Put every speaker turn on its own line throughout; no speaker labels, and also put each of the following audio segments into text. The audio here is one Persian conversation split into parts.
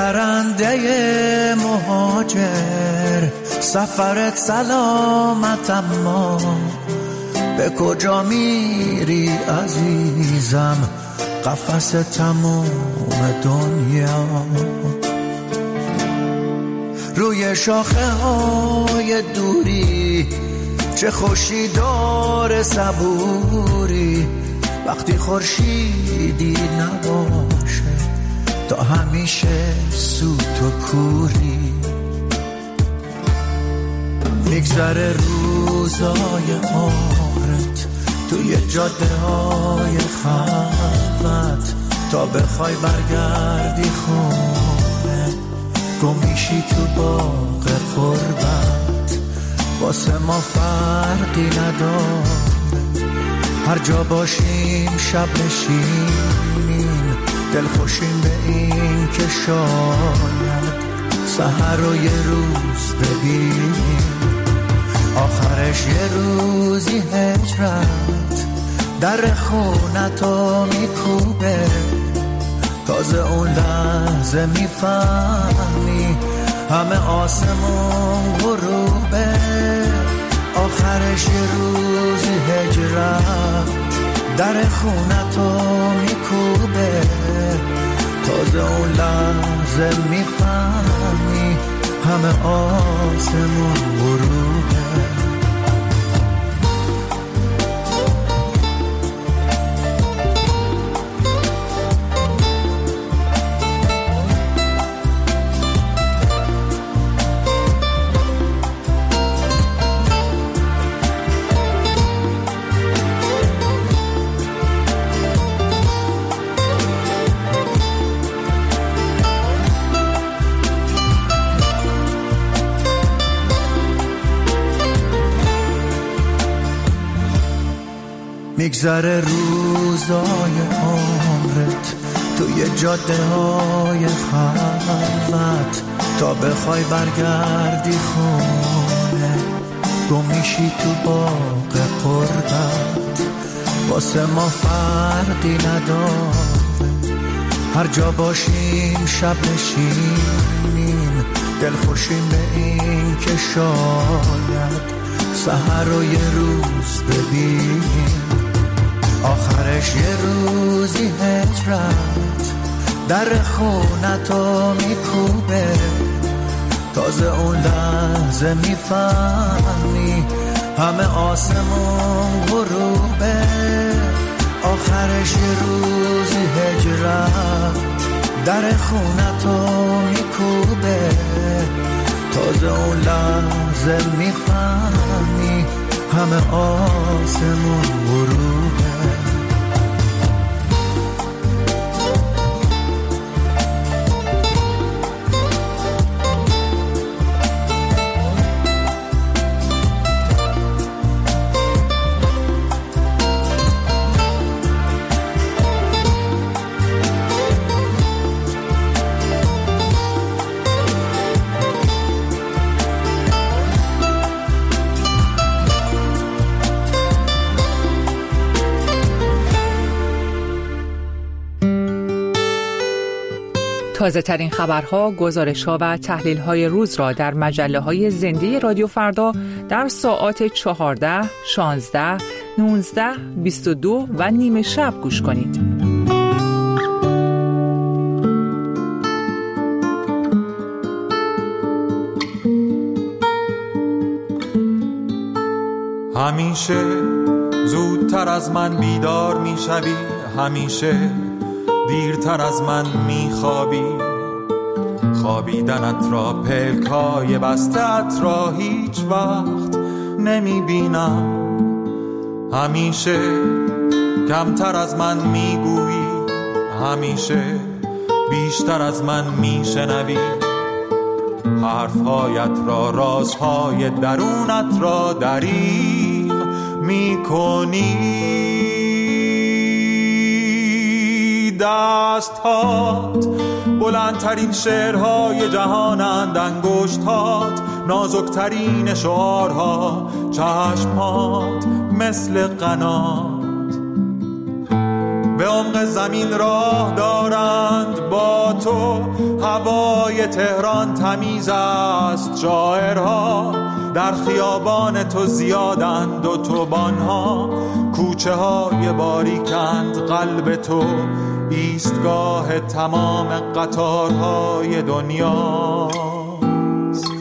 پرنده مهاجر سفرت سلامت، اما به کجا میری عزیزم؟ قفس تموم دنیا. روی شاخه های دوری چه خوشی داره صبوری، وقتی خورشیدی نباشه تا همیشه سوت و کوری. میگذره روزای عمرت توی جاده های خلوت، تا بخوای برگردی خونه گم میشی تو باغ غربت. واسه ما فرقی نداره، هر جا باشیم شب نشینیم، دل خوشیم به این که شاید سحر رو یه روز ببینیم. آخرش یه روزی هجرت در خونتو میکوبه، تازه اون لحظه میفهمی همه آسمون غروبه. آخرش یه روزی هجرت در خونتو میکوبه، تازه اون لحظه میفهمی همه آسمون غروبه. میگذره روزای عمرت توی جاده های خلوت، تا بخوای برگردی خونه گم میشی تو باغ غربت. واسه ما فرقی نداره، هر جا باشیم شب نشینیم، دل خوشیم به این که شاید سحر رو یه روز ببینیم. آخرش یه روزی هجرت در خونتو میکوبه، تازه اون لحظه میفهمی همه آسمون غروبه. آخرش یه روزی هجرت در خونتو میکوبه، تازه اون لحظه میفهمی همه آسمون غروبه.
تازه ترین خبرها، گزارش‌ها و تحلیل‌های روز را در مجله‌های زنده رادیو فردا در ساعات 14، 16، 19، 22 و نیم شب گوش کنید.
همیشه زودتر از من بیدار میشوی، همیشه دیرتر از من میخوابی. خوابیدنت را، پلکای بستت را هیچ وقت نمیبینم. همیشه کمتر از من میگویی، همیشه بیشتر از من میشنوی. حرفهایت را، رازهای درونت را دریغ میکنی. دست‌هات بلندترین شعرهای جهانند، انگشت‌هات نازکترین شعارها، چشم‌هات مثل قنات به عمق زمین راه دارند. با تو هوای تهران تمیز است، شاعرها در خیابان تو زیادند، اتوبان‌ها کوچه های باریکند. قلب تو ایستگاه تمام قطارهای دنیاست.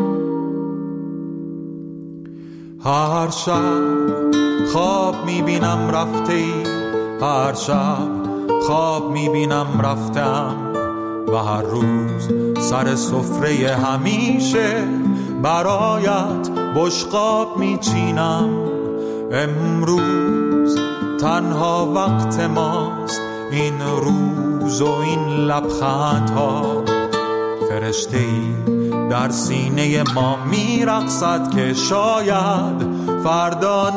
هر شب خواب میبینم رفته ای، هر شب خواب میبینم رفتم، و هر روز سر سفره همیشه برایت بشقاب میچینم. امروز تنها وقت ماست، این روز و این لبخندها. فرشته‌ای در سینه ما میرقصد که شاید فردا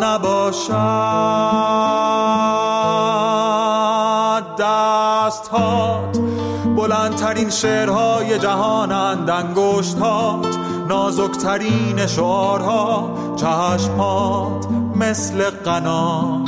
نباشد. دست‌هات بلندترین شعرهای جهانند، انگشت‌هات نازکترین شعارها، چشم‌هات مثل قنات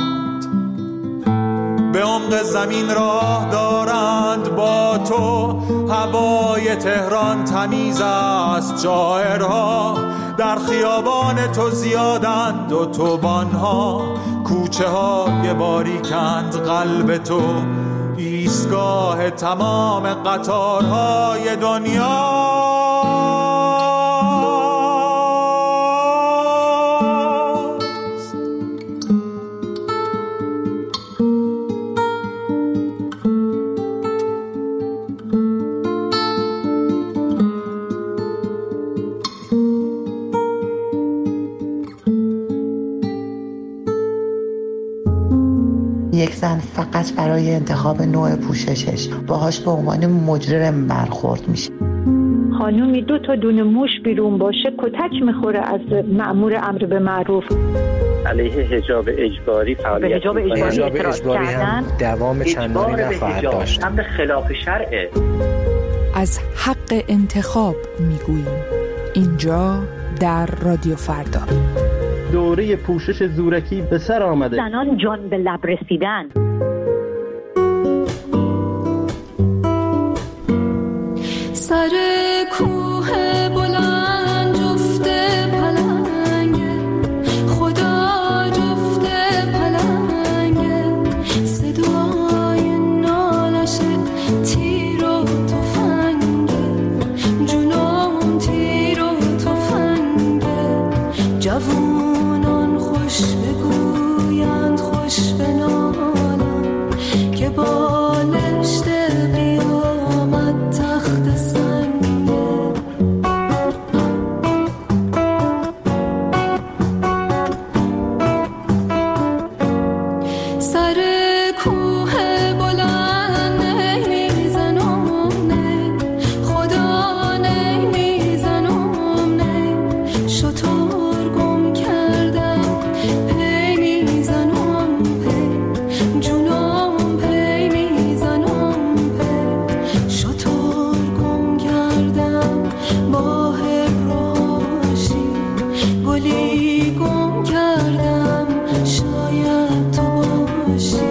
به عمق زمین راه دارند. با تو هوای تهران تمیز است، شاعرها در خیابان تو زیادند، اتوبان‌ها کوچه های باریکند. قلب تو ایستگاه تمام قطارهای دنیا.
یک زن فقط برای انتخاب نوع پوششش باهاش به عنوان مجرم برخورد میشه.
خانومی 2 تا دونه موش بیرون باشه کتک میخوره از مأمور امر به معروف.
علیه حجاب اجباری فعالیت
به حجاب اجباری
هم دوام چندانی نخواهد داشت.
امر خلاف شرعه.
از حق انتخاب میگوییم اینجا در رادیو فردا.
دوره پوشش زورکی به سر آمده.
زنان جان به لب رسیدن.
سر کوه بلند جفت پلنگه، خدا جفت پلنگه، صدای نالش تیر و تفنگه، جنون تیر و تفنگه. جوانان خوش بگویند خوش بنالند که بالشت قیامت تخت سنگه. سر کوه بلند نمیزنم نه، خدا نمیزنم نه، شطور گم کردم پی میزنم پی، جونم پی میزنم پی، شطور گم کردم با هراشی، گلی گم کردم شاید تو باشی.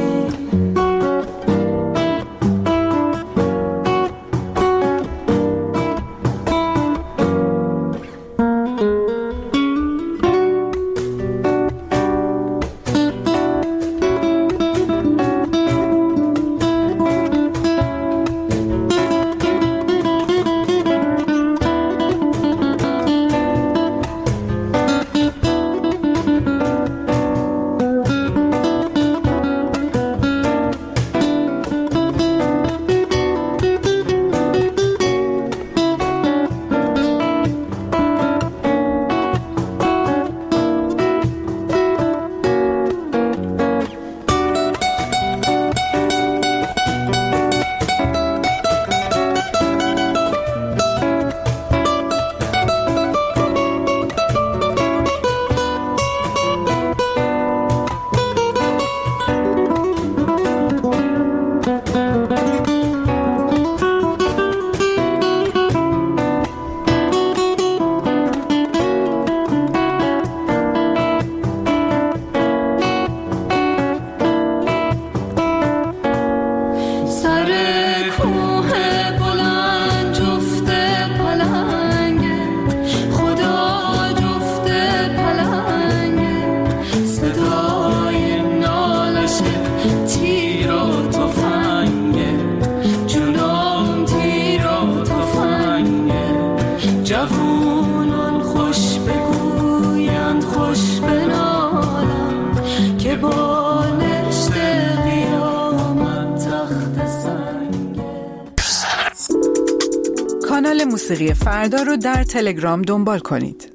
موسیقی فردا رو در تلگرام دنبال کنید.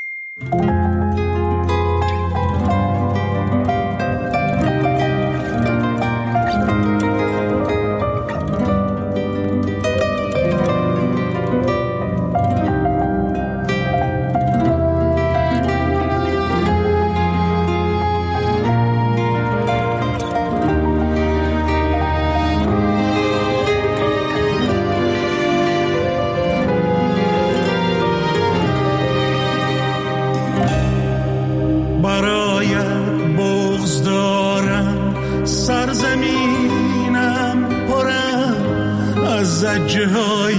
زجه‌های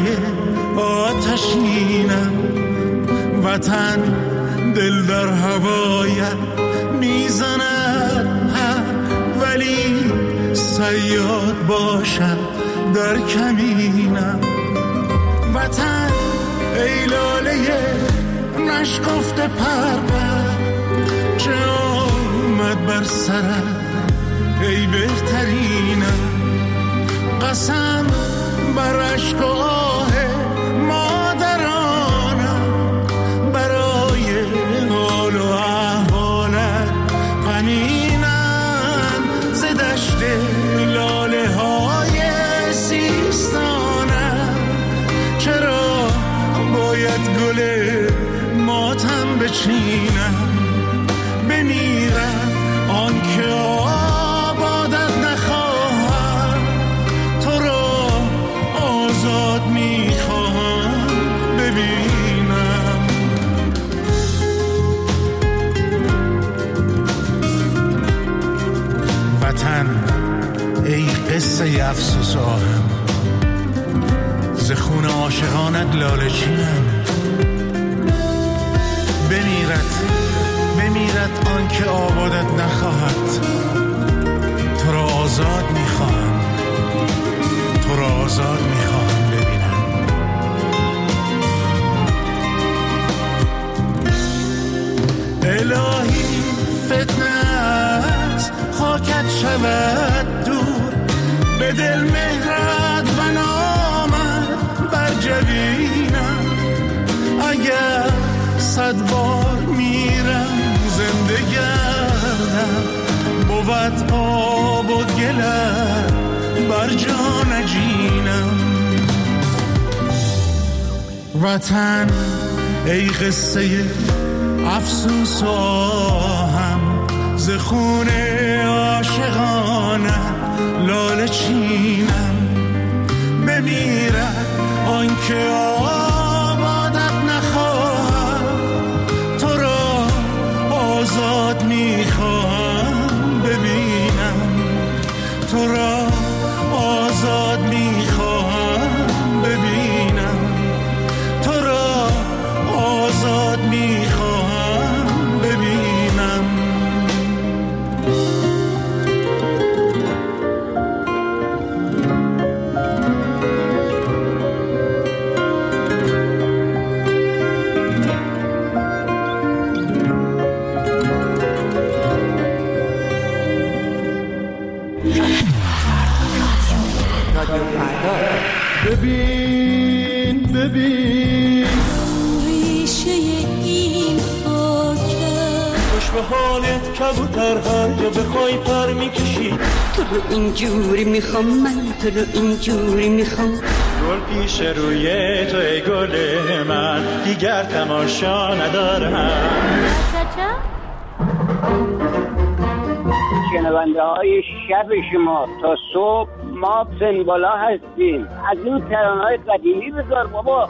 آتشینم، وطن دل در هوایت میزند، ولی صیاد باشم در کمینم. وطن ای لاله نشکفته پرور، چه آمد بر سرت ای بهترینم. قسم بر عشق و آه مادرانم، برای حال و احوالت غمینم. ز دشت لاله های سیستانم، چرا باید گل ماتم بچینم؟ بمیرم آن که آبادت نخواهم، تو را آزاد میخواهم ببینم. وطن ای قصه افسوس آهم، ز خون عاشقانت لاله چینم. بمیرد آن که آبادت نخواهد، تو را آزاد میخواهم، تو را آزاد میخواهم ببینم. الهی فتنه است خاکت شود دور، به دل مهرت و نامت بر جبینم. اگر 100 بار میرم زنده گردم، بود آب و گلت بر جا نجینم. وطن ای قصه افسوس و آهم، ز خون عاشقانه لاله چینم. بمیرد آن که آبادت نخواهم، تو را آزاد میخواهم ببینم، تو را آزاد میخواهم ببینم، تو را آزاد میخواهم ببینم. ببین
ریشه این خاکه،
خوش به حالت کبوتر هر جا بخوای پر میکشی.
تو رو اینجوری میخوام من، تو رو اینجوری میخوام.
گل پیش روی تو ای گل من، دیگر تماشا ندارم.
شنونده های شب شما تا صبح ما پنبالا هستیم. از این ترانه‌های قدیمی بذار بابا.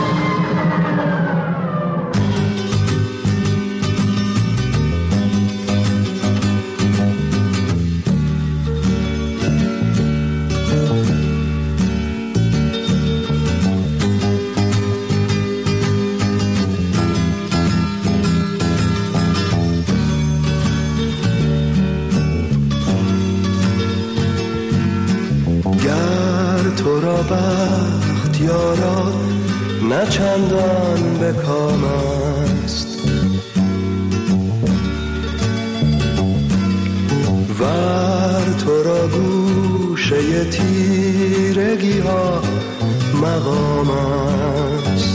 تو را بخت یارا نه چندان به کام است، ور تو را گوشه تیرگی ها مقام است.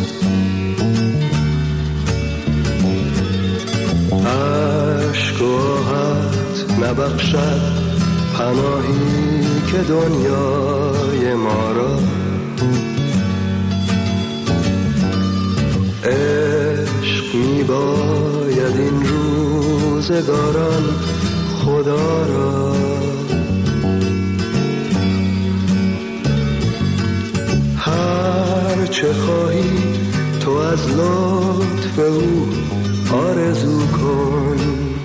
نبخشد پناهی که دنیای ما را. عشق می باید این روزگاران خدا را. هر چه خواهی تو از لطف او آرزو کن.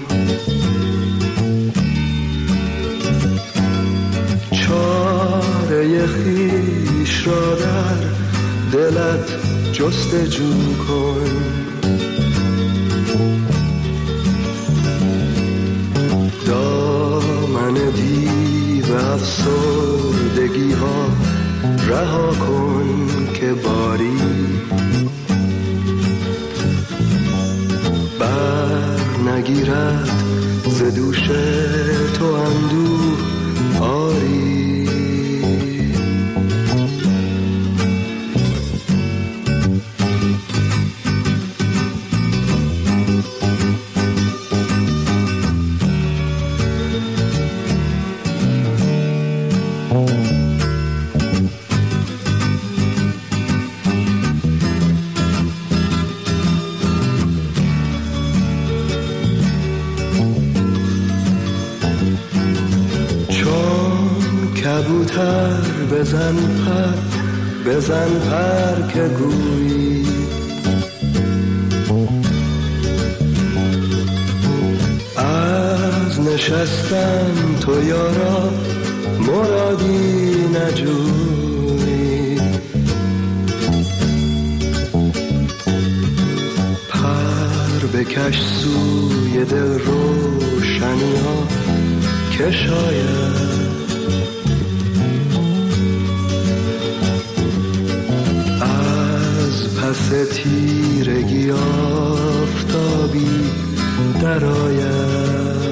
چاره خویش را در دلت جستجو کن. دامن دیو افسردگی ها رها کن که باری بر نگیرد ز دوش تو اندوه آری. کبوتر بزن پر که گویی. از نشستن تو یارا مرادی نجویی. پر بکش سوی دل روشنی ها که شاید پس تیرگی آفتابی درآید.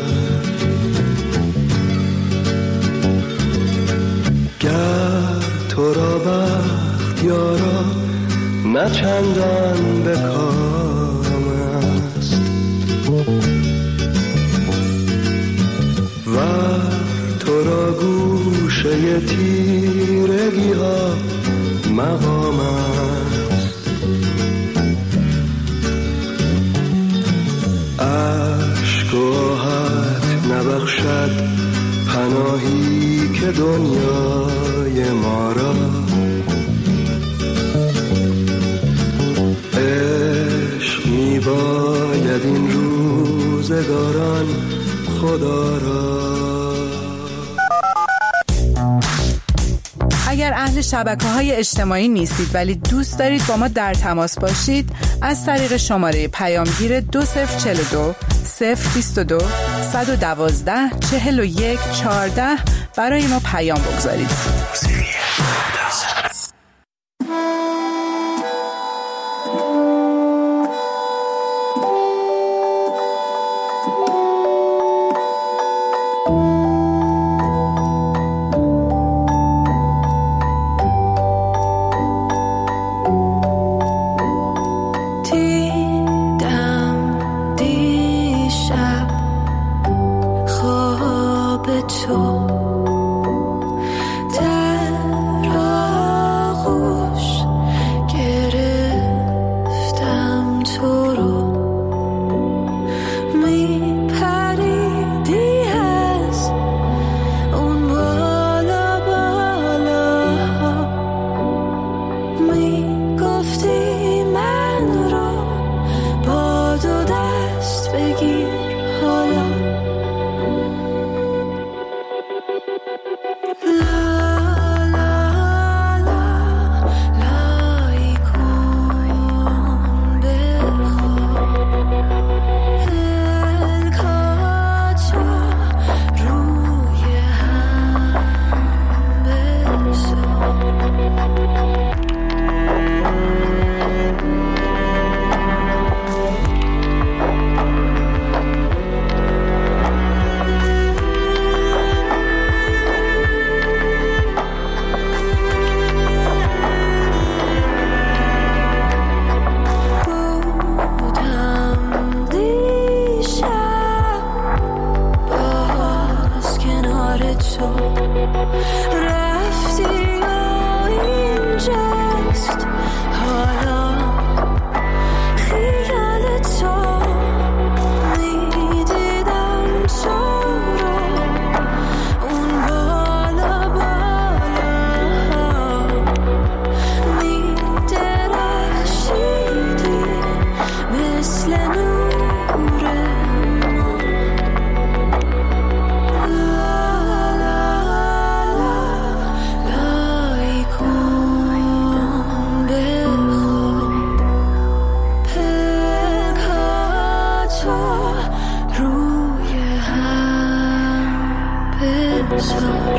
گر تو را بخت یارا نه چندان به کام است، ور تو را گوشه تیرگی ها مقام است. عشق و آهت نبخشد پناهی که دنیای ما را. عشق می باید این روزگاران خدا را.
اگر اهل شبکه‌های اجتماعی نیستید ولی دوست دارید با ما در تماس باشید، از طریق شماره پیامگیر 2042 022 112 41 14 برای ما پیام بگذارید.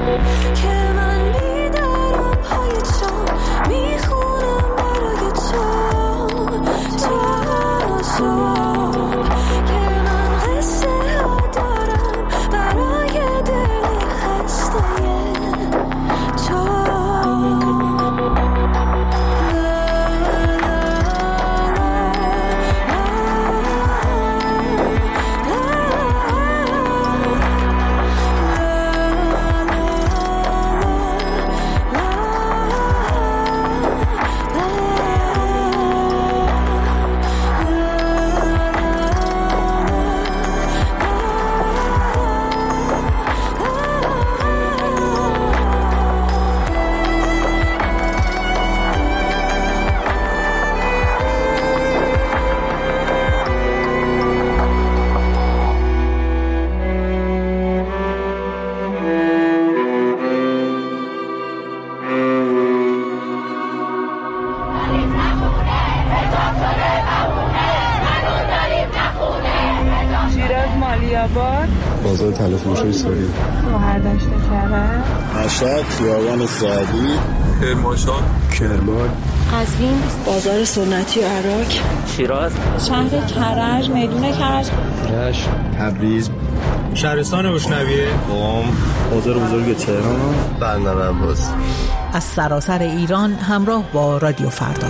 بازار تلفروشی ساری،
شهردشت کرد،
مشهد، خیابان سعدی،
کرمانشاه،
کرمان،
قزوین، بازار سنتی عراق،
شیراز،
شهر کرج، میدون کرج،
رشت، تبریز،
شهرستان اشنویه،
قم، بازار بزرگ تهران، بندر عباس.
از سراسر ایران همراه با رادیو فردا.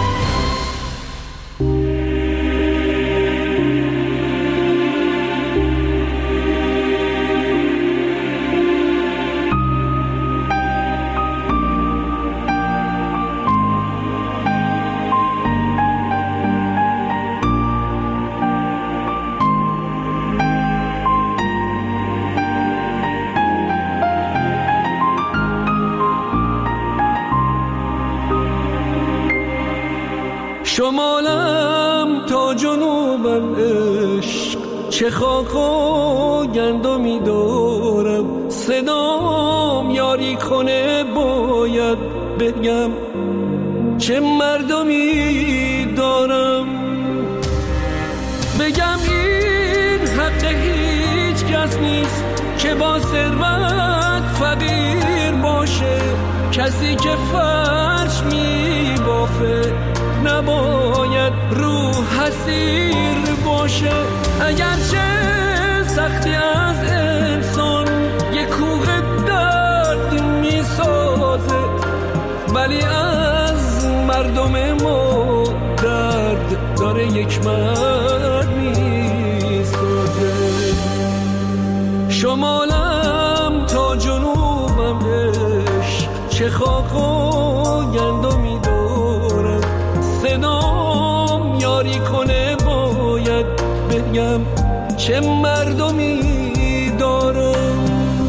شمالم تا جنوبم عشق، چه خاک و گندمی دارم، صدام یاری کنه باید بگم چه مردمی دارم، بگم این حق هیچ کس نیست که با ثروت فقیر باشه، کسی که فرش می بافه نباید رو حسیر باشه، اگرچه سختی از انسان یک کوه درد می سازه، ولی از مردم ما درد داره یک مرد می سازه. شمالم تا جنوبم عشق، چه خاک و گندمی دارم، صدام یاری کنه باید بگم چه مردمی دارم.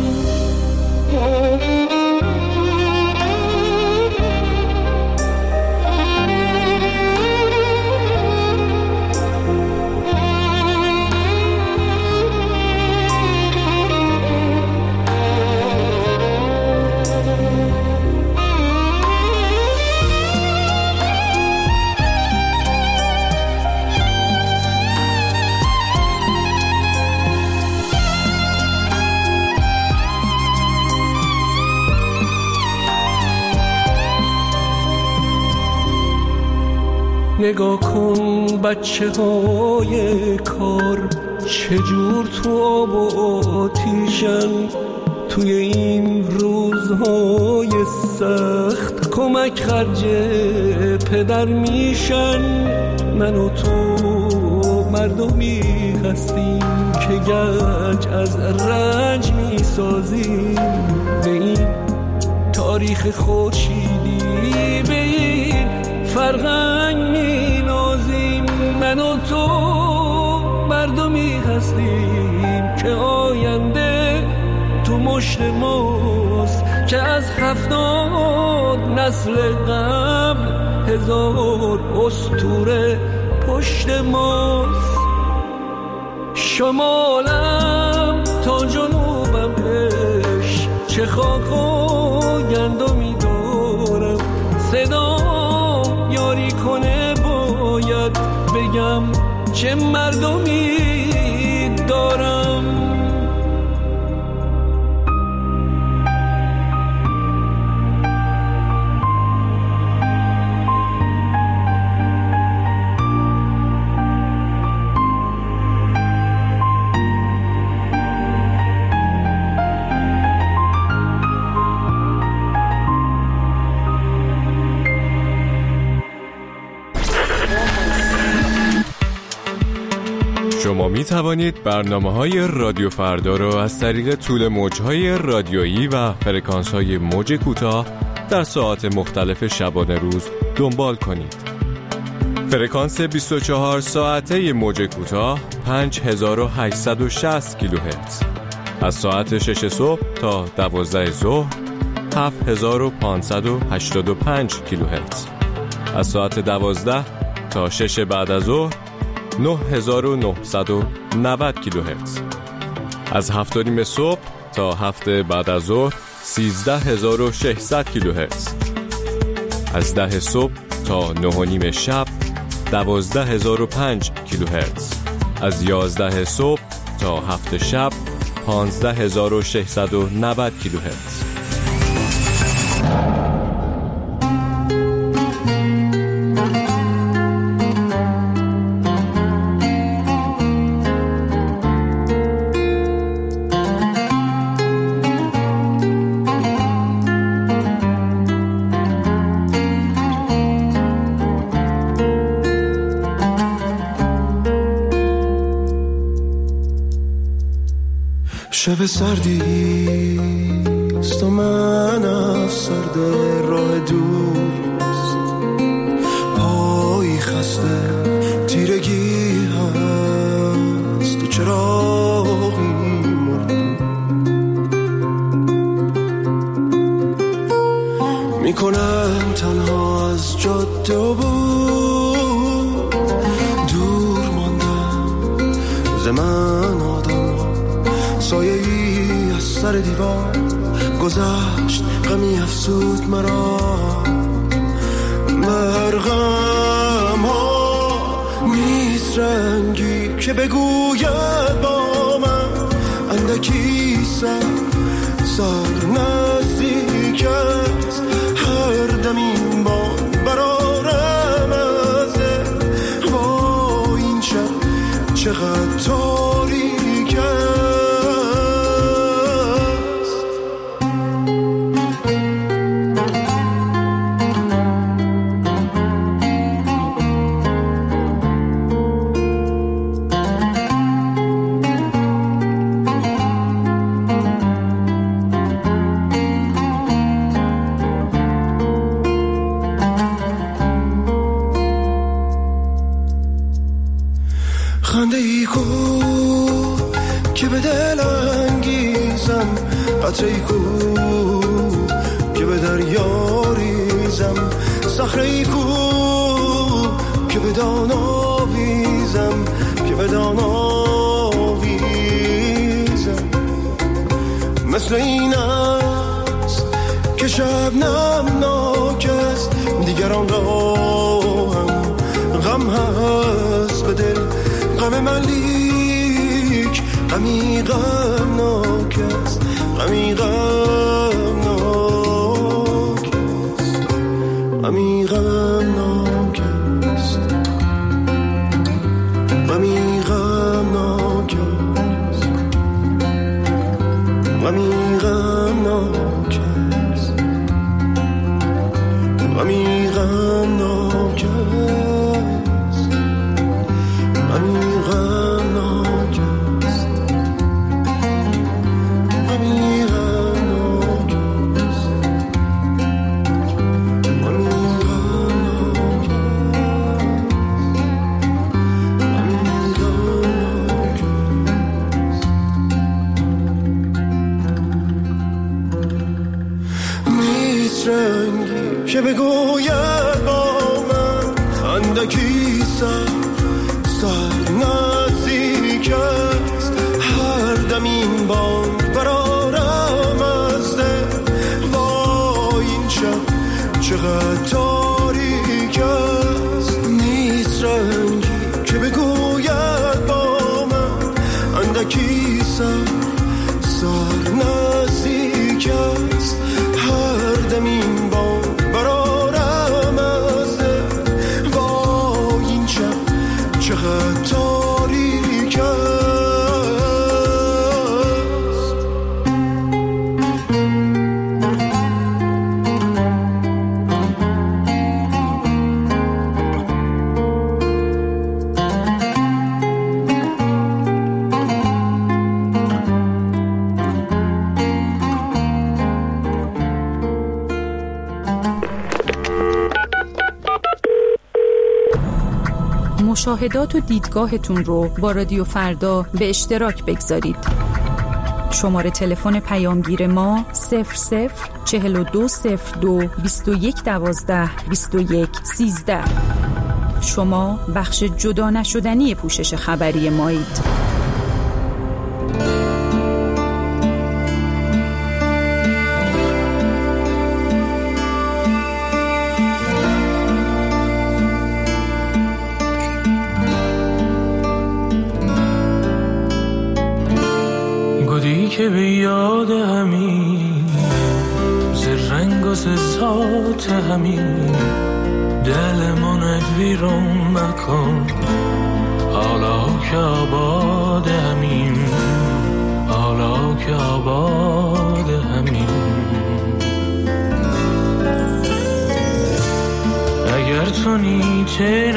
نگاه کن بچه های کار چجور تو آب و آتیشن، توی این روزهای سخت کمک خرج پدر میشن. من و تو مردمی هستیم که گنج از رنج میسازیم، به این تاریخ خورشیدی به این فرهنگ می نازیم. من و تو مردمی هستیم که آینده تو مشت ماست، که از 70 نسل قبل 1000 اسطوره پشت ماست. شمالم تا جنوبم عشق، چه خاک و گندمی دارم، صدام یاری کنه باید بگم چه مردمی دارم.
می توانید برنامه‌های رادیو فردا را از طریق طول موج‌های رادیویی و فرکانس‌های موج کوتاه در ساعات مختلف شبانه روز دنبال کنید. فرکانس 24 ساعته موج کوتاه 5860 کیلوهرتز. از ساعت 6 صبح تا 12 ظهر 7585 کیلوهرتز. از ساعت 12 تا 6 بعد از ظهر 9990 کیلوهرتز. از 7:30 صبح تا 7 بعد از ظهر 13600 کیلوهرتز. از 10 صبح تا 9:30 شب 12005 کیلوهرتز. از 11 صبح تا 7 شب 15690 کیلوهرتز.
شب سردیست و من افسرده راه دوست، پایی خسته تیرگی هست و چراغی مرد میکنم تنها از جاده و بود دور ماندم زمان آدم سایه‌ای از سر دیوار گذشت غمی افسود مرا مرغم ها نیست رنگی که بگوید با من اندکی سر نزدیک است هر دم این بان برارم از وای این شب چقدر تاریک است. خنده ای کو که به دل انگیزم، قطره ای کو که به دریا ریزم، صخره ای کو که به دان آویزم، که به دان آویزم. مثل این است که شبنم ناک است، دیگران را هم غم هست به دل، غم من لیک غمی غمناک است، غمی غمناک است، غمی غمناک است، غمی غمناک است، غمی غمناک است، غمی غمناک است، غمی که بگوید با من اندکی سر نزدیک است هر دم این بانگ برارم از دل وای این شب چقدر تاریک است. نیست رنگی که بگوید با من اندکی سر نزدیک است هر دم این بانگ برارم از دل وای این شب چقدر تاریک است.
مشاهدات و دیدگاهتون رو با رادیو فردا به اشتراک بگذارید. شماره تلفن پیامگیر ما 00420221122113. شما بخش جدا نشدنی پوشش خبری مایید.
که به یاد همین ز رنگ و ز ذات همین دل من ویرون مکن، حالا که آباد همین، حالا که آباد همین. اگر تو نیچه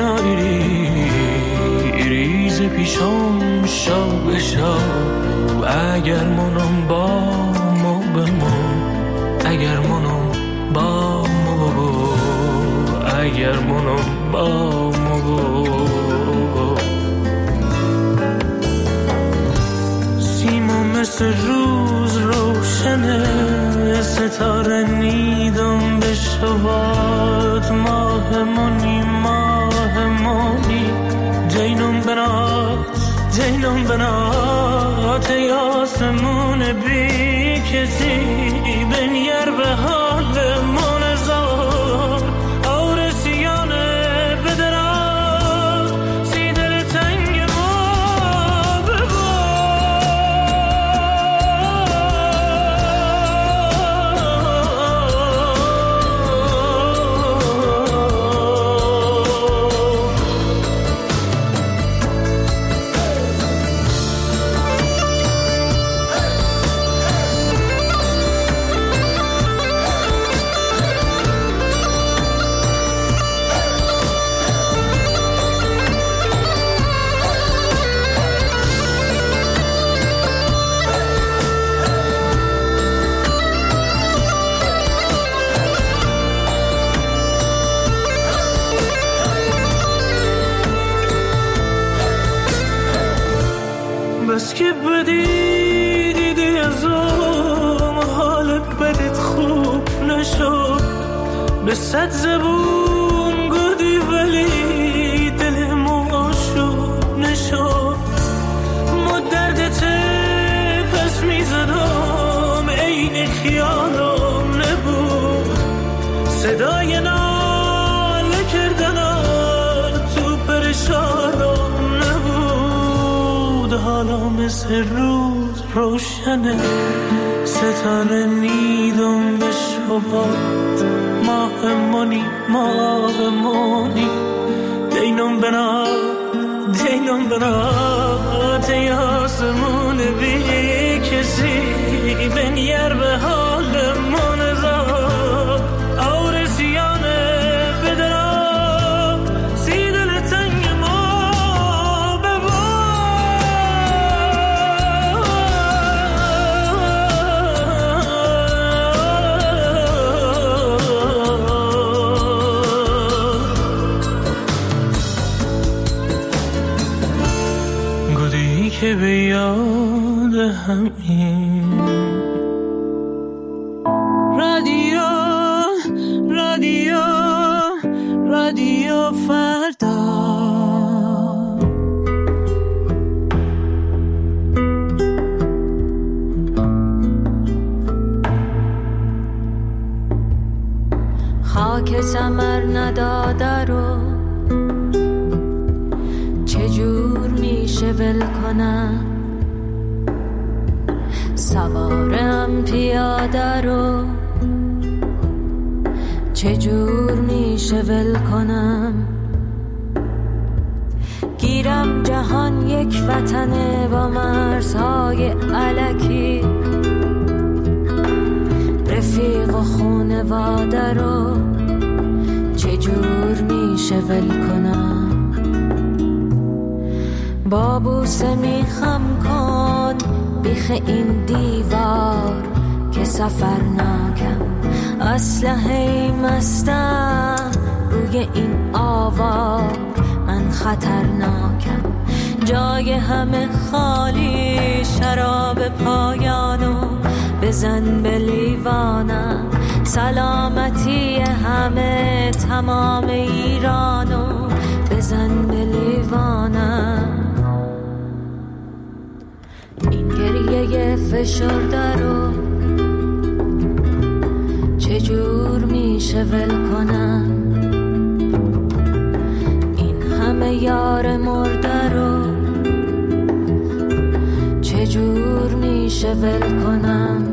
ایریز پیشم شو بشو، اگر منم با مو بمون، اگر منم با مو، اگر منم با مو. سیما مثل روز روشنه، ستاره نیدم به شبات، ماه منی ماه منی، دینم بنات دینم بنات، یاسمون بی کسی بنیر به حال من زار، آرسیانه بدرم سی دل تنگ ما بس که بدی دیدی ازم، حال بدت خوب نشد، به صد زبون گودی ولی دلم آشوب نشد. ما دردت پس میزدم عین خیالم نبود، صدای ناله کردنات تو پرشانم نبود. حالا مثل روز روشنه، ستاره نیدم به شبات، ماه منی ماه منی، دینم بنات، یاسمون بی کسی بنیر به حال من زاد، آرسیانه بدرم سی دل تنگ ما ببار. گودی که به یاد همین رادیو فردا.
خاک ثمر نداده رو چجور میشه ول کنم، سوارم پیاده رو چجور میشه ول کنم. گیرم جهان یک وطنه با مرزهای الکی، رفیق و خونواده رو چجور میشه ول کنم. با بوسه میخم کن بیخ این دیوار که سفر ناکم، اسلحه مستم روی این آوار، من خطرناکم. جای همه خالی، شراب پایانو بزن به لیوانم. سلامتی همه تمام ایرانو بزن به لیوانم. این گریه فشرده رو چجور میشه ول کنم؟ این همه یار مرده رو چجور میشه ول کنم؟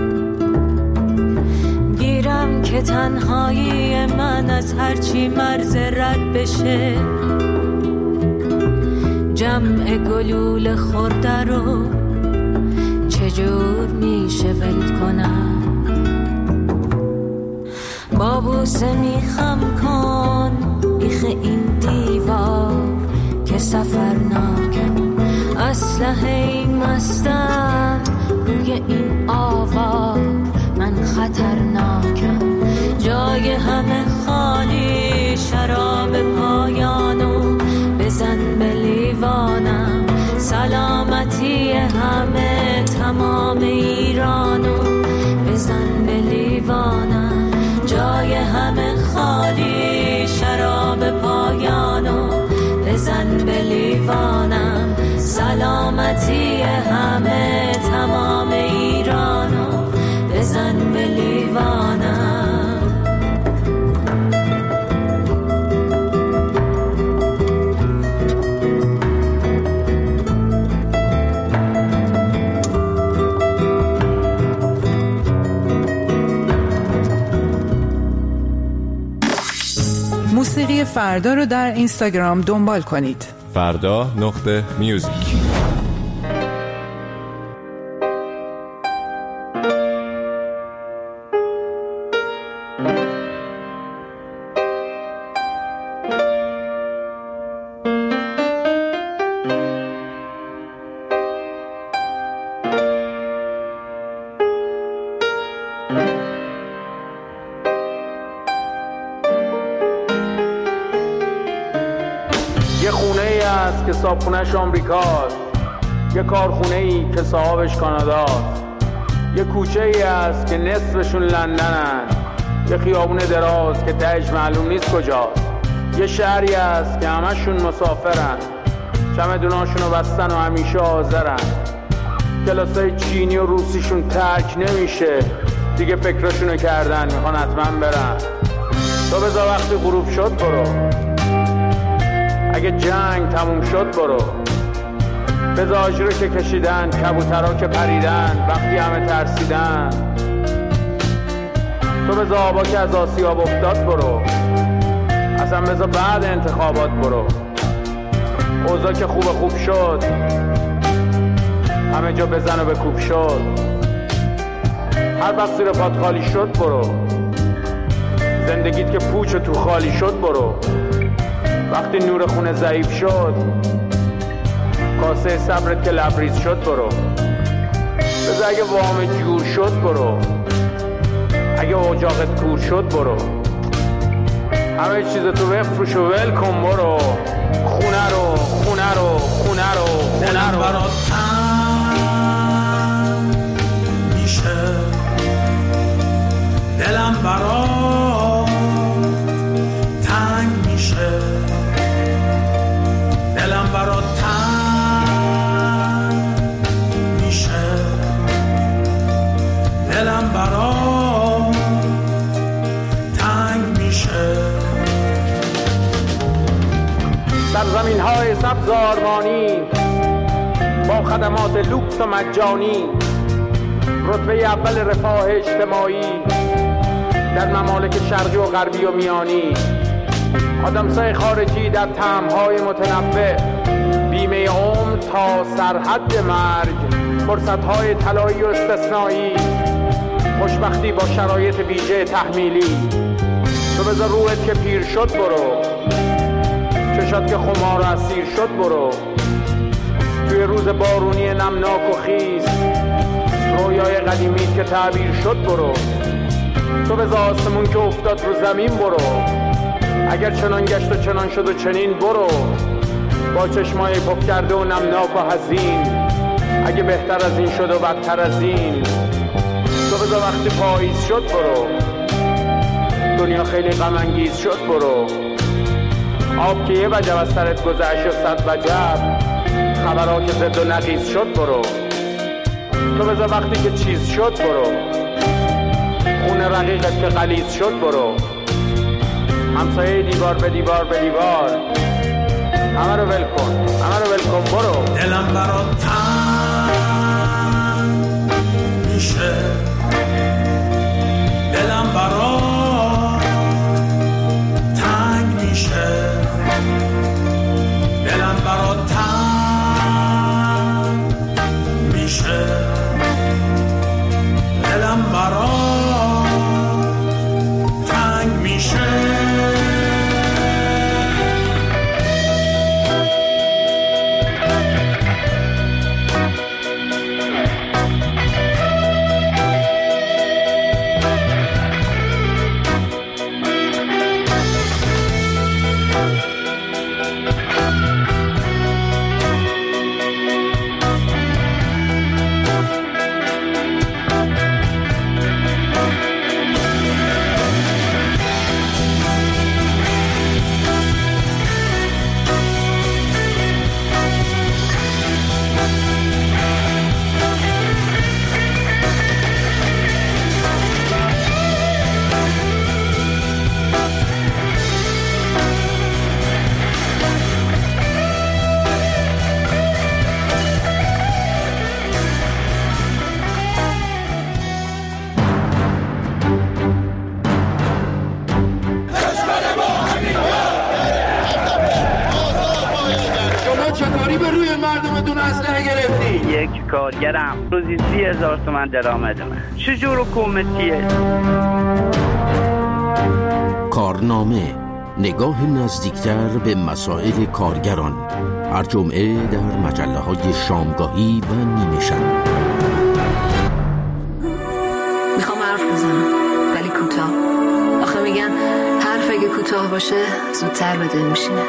گیرم که تنهایی من از هرچی مرز رد بشه. جمع گلول خورده رو چجور میشه ول کنم؟ با بوسه میخم کن بیخ این دیوار که سفرناکم. اسلحه مستم روی این آوار، من خطرناکم. جای همه خالی، شراب پایانو بزن به لیوانم. سلامتی همه تمام ایرانو بزن به لیوانم. جای همه خالی، شراب پایانو بزن به لیوانم. سلامتی همه تمام ایرانو بزن به لیوانم.
موسیقی فردا رو در اینستاگرام دنبال کنید.
فردا.میوزیک.
یه خونه ای هست که صاحبخونه‌اش آمریکاست، یه کارخونه ای که صاحبش کاناداست، یه کوچه ای هست که نصفشون لندنن، یه خیابون دراز که تهش معلوم نیست کجاست، یه شهری هست که همشون مسافرن، چمدوناشونو بستن و همیشه حاضرن، کلاسای چینی و روسیشون ترک نمیشه، دیگه فکرشونو کردن میخوان حتما برن. تو بذار وقتی غروب شد برو، اگه جنگ تموم شد برو، بذار آجرو که کشیدن، کبوترها که پریدن وقتی همه ترسیدن، تو بذار آبا که از آسیاب افتاد برو، اصلا بذار بعد انتخابات برو، اوضاع که خوب شد همه جا بزن و بکوب شد، هر وقت زیر پات خالی شد برو، زندگیت که پوچ و تو خالی شد برو، وقتی نور خونه ضعیف شد، کاسه صبرت که لبریز شد برو، بذار اگه وام جور شد برو، اگه اجاقت کور شد برو، همه چیز تو بفروش و ول کن برو، خونه رو
دلم برات تنگ میشه، دلم برات تنگ میشه، دلم برات تنگ میشه، دلم برات تنگ میشه.
سرزمین های سبز آرمانی با خدمات لوکس و مجانی، رتبه اول رفاه اجتماعی در ممالک شرقی و غربی و میانی، آدمسای خارجی در طعم‌های متنوع، بیمه عمر تا سرحد مرگ، فرصت‌های طلایی و استثنایی، خوشبختی با شرایط ویژه تحمیلی. تو بذار روحت که پیر شد برو، چشات که خمار و اسیر شد برو، توی روز بارونی نمناک و خیس، رویای قدیمی که تعبیر شد برو، تو بذار آسمون که افتاد رو زمین برو، اگر چنان گشت و چنان شد و چنین برو، با چشمای پف کرده و نمناک و حزین، اگه بهتر از این شد و بدتر از این، تو بذار وقتی پاییز شد برو، دنیا خیلی غم انگیز شد برو، آب که یه وجب از سرت گذشت و 100 وجب، خبرها که زد و نقیز شد برو، تو بذار وقتی که چیز شد برو، خون رقیقت که غلیظ شد برو، همسایه دیوار به دیوار به دیوار، همه رو ول کن، همه رو ول کن برو.
دلم برات تنگ میشه، دلم برات تنگ میشه، دلم برات تنگ میشه، دلم برات تنگ میشه.
یک کارگرم روزی 30,000 تومان درآمد من. چجور حکومتیه؟
کارنامه، نگاه نزدیکتر به مسائل کارگران، هر جمعه در مجله‌های شامگاهی و نیمه شب.
میخوام حرف بزنم ولی کوتاه. آخه میگن حرف اگه کوتاه باشه زودتر به دل میشینه.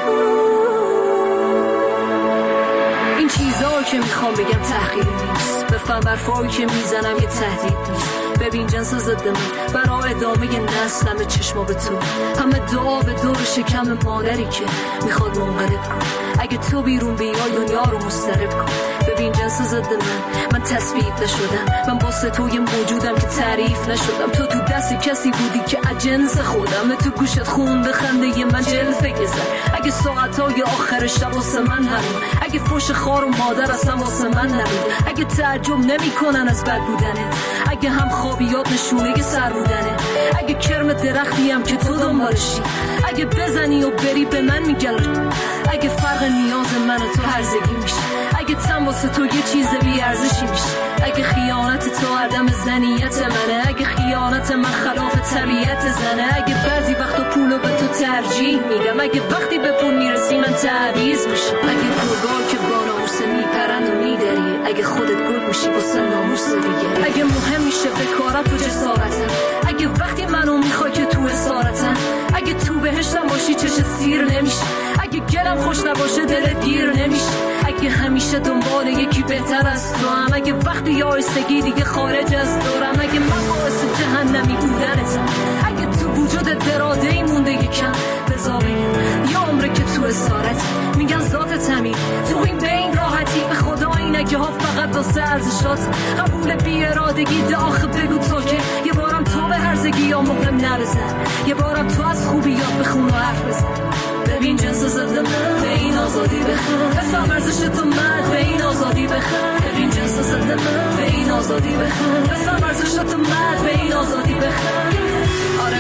این چیزا که میخوام بگم تحقیری نیست، بفهم برفایی که میزنم یه تهدید نیست. ببین جنس ضد من برای ادامه نسلم، چشما به تو همه دعا به دور شکم مادری که میخواد منقلب کن. اگه تو بیرون بیای دنیا رو مضطرب کن. ببین جنس ضد من تثبیت نشدم، من واسه تو یه موجودم که تعریف نشدم. تو دست کسی بودی که اجنس خودم، تو گوشت خونده خنده من جلفه گذر. اگه ساعتای آخر شب واسه من همون، اگه فوش خار و مادر اصلا واسه من نبود، اگه تعجب نمی کنن از بد بودنه، اگه هم خوابیات نشونه سر بودنه، اگه کرم درختی هم که تو دنبالشی، اگه بزنی و بری به من میگل، اگه فرق نیاز من و تو هرزگی میشه، اگه تن واسه تو یه چیز بی ارزشی میشه، اگه خیانت تو عدم زنیت منه، اگه خیانت من خلاف طبیعت زنه، اگه بعضی وقتا پولو به تو ترجیح میدم، اگه وقتی به پول میرسی من تعویض میشم، اگه گرگا که با ناموس میپرند و میدری، اگه خودت گرگ میشی واسه ناموس دیگه، اگه مهم میشه بکارت و جسارتم، اگه وقتی منو میخوای که تو اسارتم، اگه تو بهشتم باشی چش سیر نمیشه، اگه گلم خوش نباشه دلت گیر نمیشه، اگه همیشه دنبال یکی بهتر از تو هم، اگه وقتی یایستگی دیگه خارج از دورم، اگه من باعث جهنمی بودنتم، اگه تو وجود درادهی مونده یکم بذار بگم یا عمره که تو اسارت میگن ذات تمیم تو این بین راحتی، به خدا این اگه ها فقط واسه ارزشات قبول بی ارادگی ده. آخه بگو تو که یه بارم تو به هرزگی یا مهم نبزن، یه بارم تو از خوبیات بخون و حرف بزن. ببین جنس ضد من به این آزادی بخون، بفهم ارزش تو مرد به این آزادی بخون. ببین جنس ضد من به این آزادی بخون، بفهم ارزش تو مرد به این آزادی بخون. آره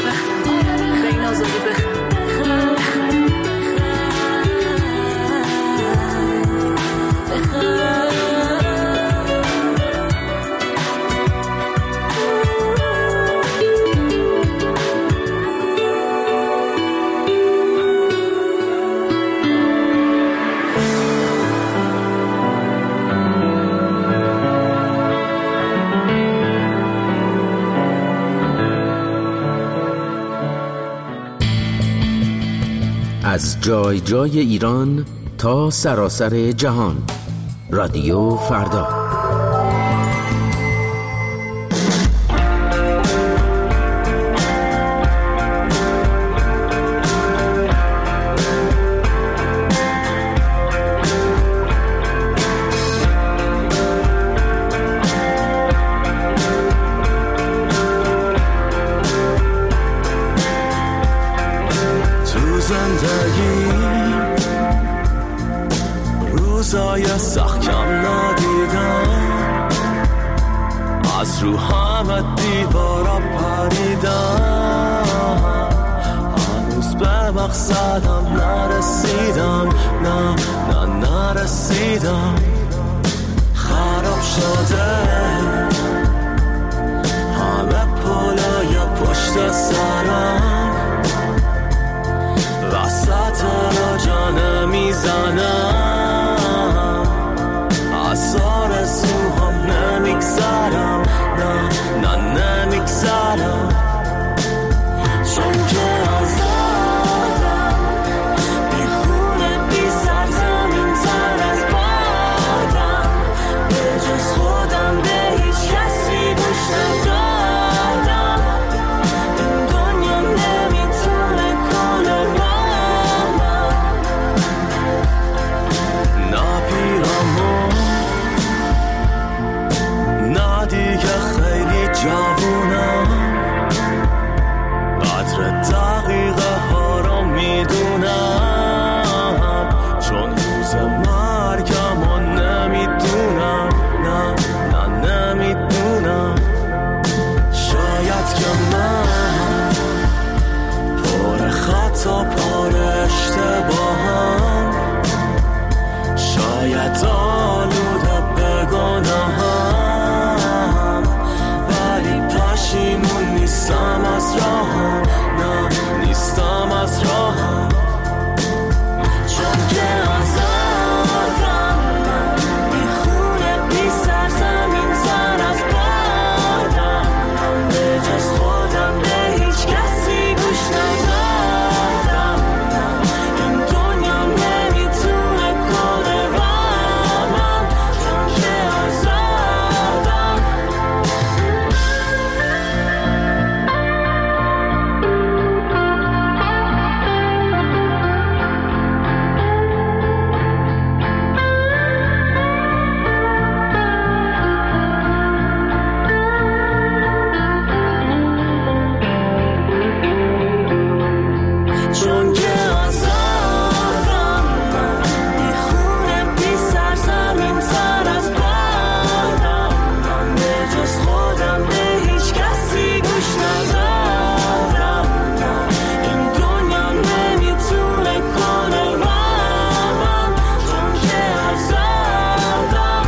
به این آزادی بخون.
از جای جای ایران تا سراسر جهان. رادیو فردا.
روزای سخت کم ندیدم، از رو همه دیوارا پریدم، هنوز به مقصدم نرسیدم، نه نرسیدم. خراب شده همه پلای پشت سرم، وسط را جانه میزنم، از آرزوهام نمیگذرم، نه نمیگذرم. چون که آزادم، بی خونه بی سرزمین تر از بادم، به جز خودم به هیچ کسی گوش ندادم. این دنیا نمیتونه کنه رامم، نه پیرامون، نه دیگه خیلی جوونم، قدر دقیقه ها رو میدونم، چون روز مرگم رو نمیدونم، نه نمیدونم. شاید که من پر خطا پر اشتباهم، شاید آلوده به گناهم، ولی پشیمون نیستم از راهم، نه نیستم از راهم. چون که آزادم، بی خونه بی سرزمین سر از بادم، به جز خودم به هیچ کسی گوش ندادم. این دنیا نمیتونه کنه رامم، چون که آزادم. چون که آزادم، بی خونه بی سرزمین سر از بادم، به جز خودم به هیچ کسی گوش ندادم. این دنیا نمیتونه کنه رامم، چون که آزادم.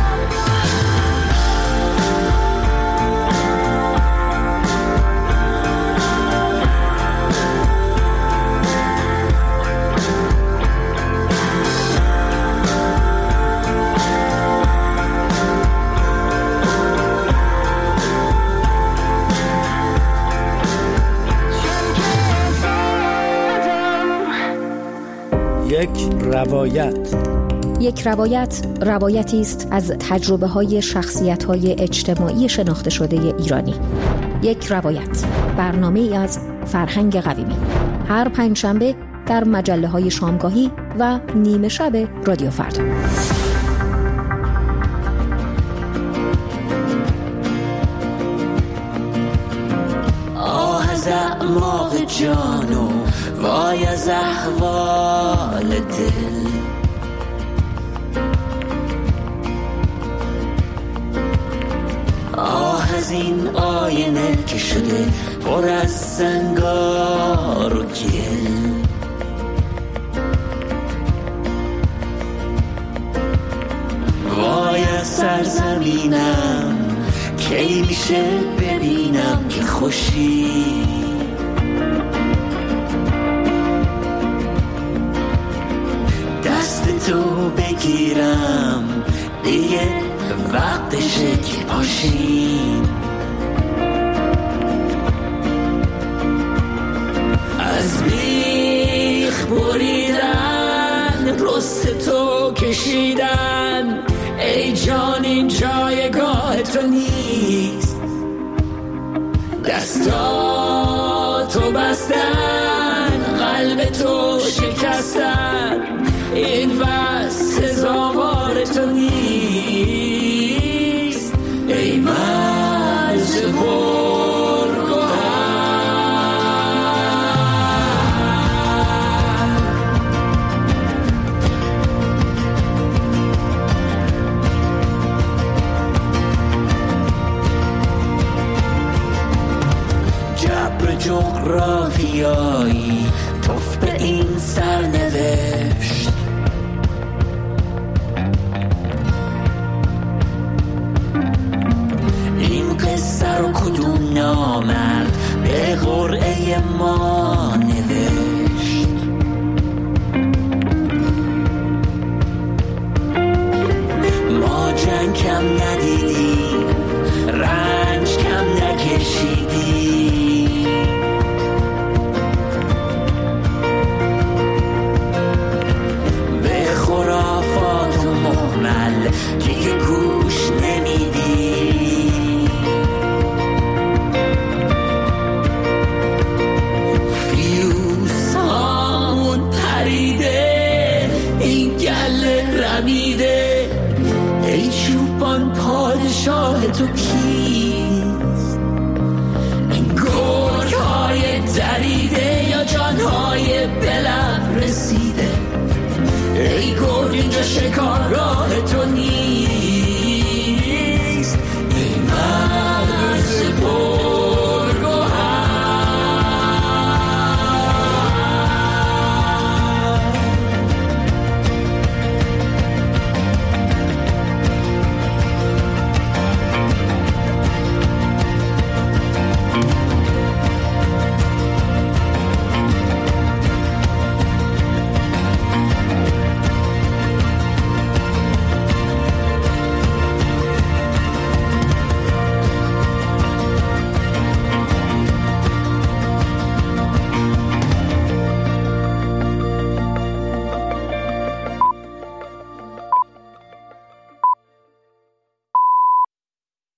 یک روایت روایتی است از تجربه‌های شخصیت‌های اجتماعی شناخته شده ایرانی. یک روایت، برنامه‌ای از فرهنگ قویمی، هر پنجشنبه در مجله‌های شامگاهی و نیمه شب رادیو فردا.
آه از اعماق جانو وای از احوال دل، آه از این آینه که شده پر از زنگار و گل. وای از سرزمینم کی میشه ببینم که خوشی، دست تو بگیرم دیگه وقتشه که پاشیم. از بیخ بریدن رست تو کشیدن. ای جان این جایگاه تو نیست، دستاتو بستن، قلب تو شکستن، این بس سزاوار تو نیست. ای مرز جغرافیایی توف به این سرنوشت. این قصه رو کدوم نامرد به قرعه ما نوشت؟ ما جنگ کم ندیدیم، رنج کم نکشیدیم، دیگه گوش نمیدی. فیوز هامون پریده، این گله رمیده. ای چوبان پادشاه تو کیست؟ این گرگ‌های دریده یا جانهای بلب رسیده؟ ای گرگ اینجا شکارگاه تو